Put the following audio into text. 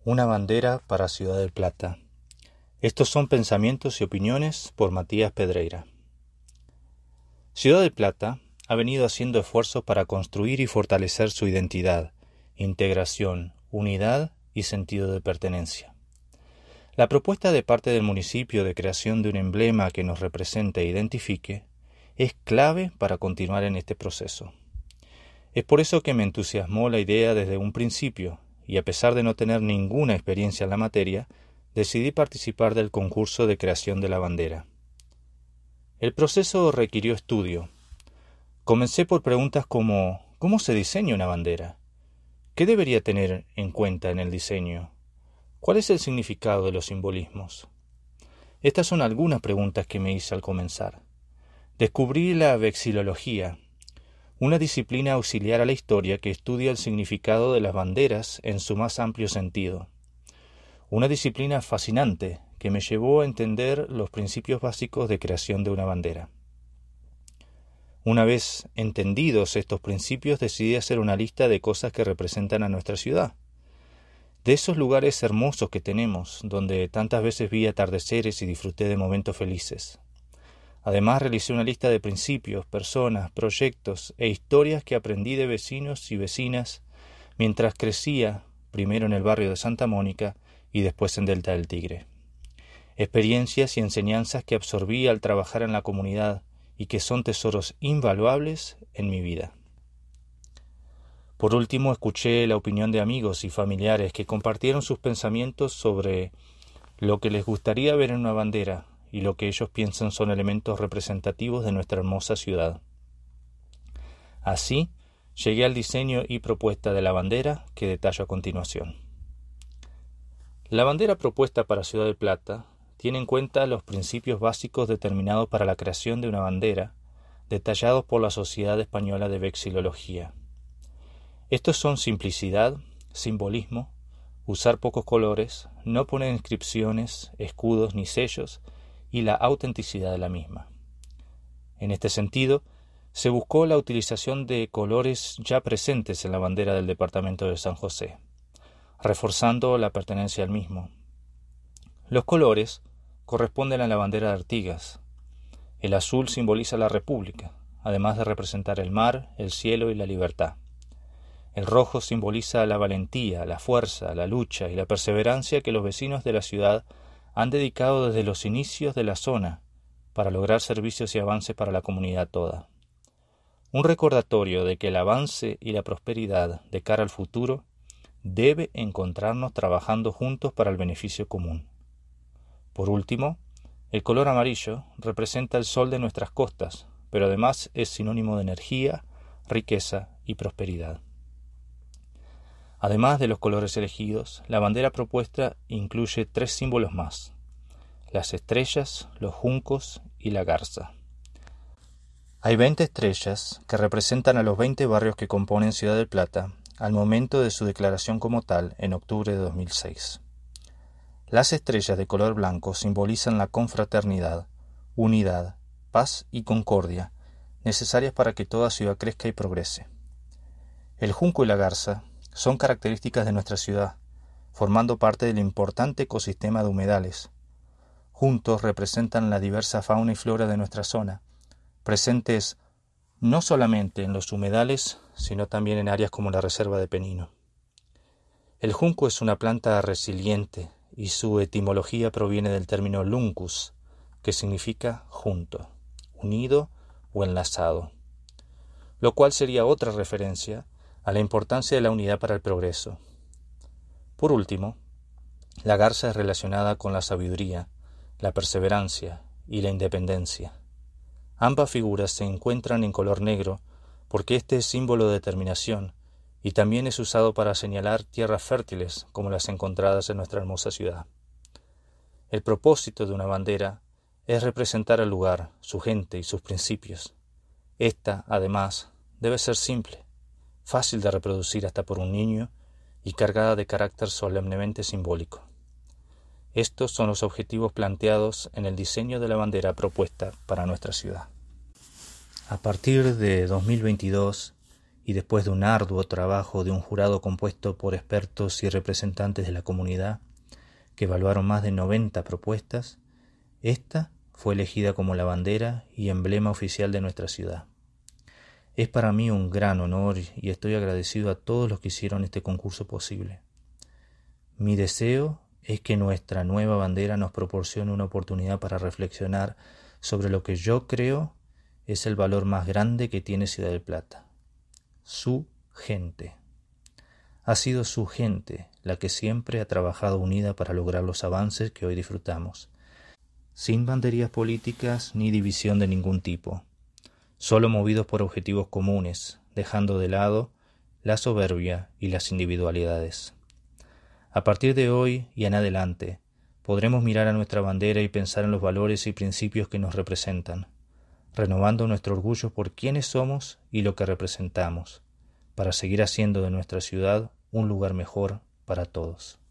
Una bandera para Ciudad del Plata. Estos son pensamientos y opiniones por Matías Pedreira. Ciudad del Plata ha venido haciendo esfuerzos para construir y fortalecer su identidad, integración, unidad y sentido de pertenencia. La propuesta de parte del municipio de creación de un emblema que nos represente e identifique es clave para continuar en este proceso. Es por eso que me entusiasmó la idea desde un principio, y a pesar de no tener ninguna experiencia en la materia, decidí participar del concurso de creación de la bandera. El proceso requirió estudio. Comencé por preguntas como ¿cómo se diseña una bandera? ¿Qué debería tener en cuenta en el diseño? ¿Cuál es el significado de los simbolismos? Estas son algunas preguntas que me hice al comenzar. Descubrí la vexilología, una disciplina auxiliar a la historia que estudia el significado de las banderas en su más amplio sentido. Una disciplina fascinante que me llevó a entender los principios básicos de creación de una bandera. Una vez entendidos estos principios, decidí hacer una lista de cosas que representan a nuestra ciudad. De esos lugares hermosos que tenemos, donde tantas veces vi atardeceres y disfruté de momentos felices. Además, realicé una lista de principios, personas, proyectos e historias que aprendí de vecinos y vecinas mientras crecía, primero en el barrio de Santa Mónica y después en Delta del Tigre. Experiencias y enseñanzas que absorbí al trabajar en la comunidad y que son tesoros invaluables en mi vida. Por último, escuché la opinión de amigos y familiares que compartieron sus pensamientos sobre lo que les gustaría ver en una bandera y lo que ellos piensan son elementos representativos de nuestra hermosa ciudad. Así, llegué al diseño y propuesta de la bandera que detallo a continuación. La bandera propuesta para Ciudad del Plata tiene en cuenta los principios básicos determinados para la creación de una bandera, detallados por la Sociedad Española de Vexilología. Estos son simplicidad, simbolismo, usar pocos colores, no poner inscripciones, escudos ni sellos, y la autenticidad de la misma. En este sentido, se buscó la utilización de colores ya presentes en la bandera del departamento de San José, reforzando la pertenencia al mismo. Los colores corresponden a la bandera de Artigas. El azul simboliza la República, además de representar el mar, el cielo y la libertad. El rojo simboliza la valentía, la fuerza, la lucha y la perseverancia que los vecinos de la ciudad han dedicado desde los inicios de la zona para lograr servicios y avances para la comunidad toda. Un recordatorio de que el avance y la prosperidad de cara al futuro debe encontrarnos trabajando juntos para el beneficio común. Por último, el color amarillo representa el sol de nuestras costas, pero además es sinónimo de energía, riqueza y prosperidad. Además de los colores elegidos, la bandera propuesta incluye 3 símbolos más: las estrellas, los juncos y la garza. Hay 20 estrellas que representan a los 20 barrios que componen Ciudad del Plata al momento de su declaración como tal en octubre de 2006. Las estrellas de color blanco simbolizan la confraternidad, unidad, paz y concordia necesarias para que toda ciudad crezca y progrese. El junco y la garza son características de nuestra ciudad, formando parte del importante ecosistema de humedales. Juntos representan la diversa fauna y flora de nuestra zona, presentes no solamente en los humedales, sino también en áreas como la Reserva de Penino. El junco es una planta resiliente y su etimología proviene del término luncus, que significa junto, unido o enlazado, lo cual sería otra referencia a la importancia de la unidad para el progreso. Por último, la garza es relacionada con la sabiduría, la perseverancia y la independencia. Ambas figuras se encuentran en color negro porque este es símbolo de determinación y también es usado para señalar tierras fértiles como las encontradas en nuestra hermosa ciudad. El propósito de una bandera es representar al lugar, su gente y sus principios. Esta, además, debe ser simple, fácil de reproducir hasta por un niño y cargada de carácter solemnemente simbólico. Estos son los objetivos planteados en el diseño de la bandera propuesta para nuestra ciudad. A partir de 2022 y después de un arduo trabajo de un jurado compuesto por expertos y representantes de la comunidad, que evaluaron más de 90 propuestas, esta fue elegida como la bandera y emblema oficial de nuestra ciudad. Es para mí un gran honor y estoy agradecido a todos los que hicieron este concurso posible. Mi deseo es que nuestra nueva bandera nos proporcione una oportunidad para reflexionar sobre lo que yo creo es el valor más grande que tiene Ciudad del Plata: su gente. Ha sido su gente la que siempre ha trabajado unida para lograr los avances que hoy disfrutamos, sin banderías políticas ni división de ningún tipo, solo movidos por objetivos comunes, dejando de lado la soberbia y las individualidades. A partir de hoy y en adelante, podremos mirar a nuestra bandera y pensar en los valores y principios que nos representan, renovando nuestro orgullo por quiénes somos y lo que representamos, para seguir haciendo de nuestra ciudad un lugar mejor para todos.